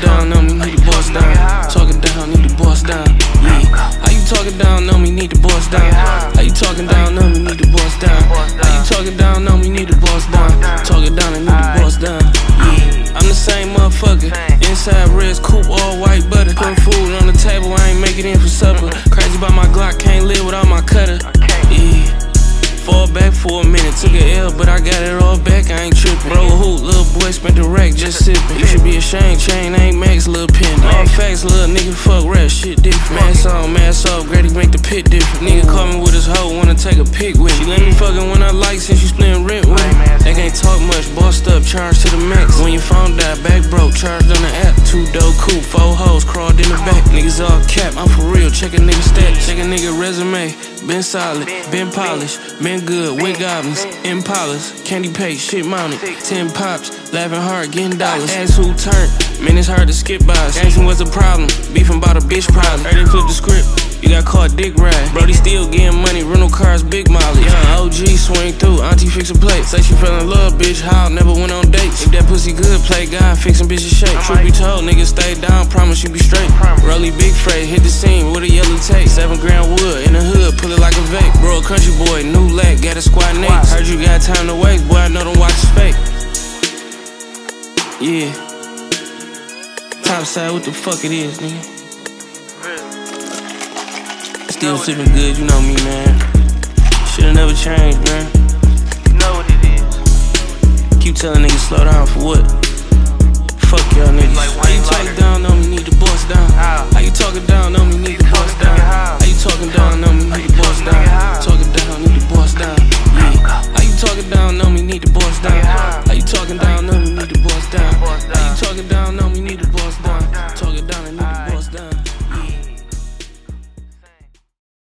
down on me, need the boss down. Talking down, need the boss down. Yeah. How you talking down on me, need the boss down. How you talking down on me, need the boss down. How you talking down on me, need the boss down. Talking down and need the boss down. Yeah. I'm the same motherfucker. Inside reds, coupe, all white butter. Putting food on the table, I ain't make it in for supper. Crazy about my Glock, can't live without my cutter. Yeah. Fall back for a minute, took a L, but I got it all back, I ain't trippin'. Bro, a hoot, little boy spent the rack, just sippin'. You should be ashamed, chain ain't max, little pin. All facts, little nigga, fuck rap, shit different. Mass off, Grady make the pit different. Nigga call me with his hoe, wanna take a pic with me. She let me fuckin' when I like, since you splittin' rent with me. They can't talk much, bossed up, charged to the max. When your phone died, back broke, charged on the app. 2-door coupe, 4 hoes, crawled in the back. Niggas all cap, I'm for real, check a nigga stats. Check a nigga resume, been solid, been polished, been good, with goblins, Impalas, candy paste, shit mounted, 10 pops, laughing hard, getting dollars. Ask who turned, man, it's hard to skip by. Asking what's the problem, beefing about a bitch problem. Heard they flip the script, you got caught dick ride. Brody still getting money, rental cars, big mileage. Young OG swing through, auntie fix a plate. Say she fell in love, bitch, how never went on dates. If that pussy good, play God, fixin' bitches shape. Truth be told, niggas stay down, promise you be straight. Rolly big freight, hit the scene with a yellow tape. 7 grand wood in the hood, pull it like a vape. Bro, a country boy, new lack, got a squad name. Heard you got time to waste, boy, I know them watch is fake. Yeah. Topside, what the fuck it is, nigga? Still sippin' good, you know me, man. Should've never changed, man. You know what it is. Keep telling niggas slow down for what? Fuck y'all niggas. Like Wayne, like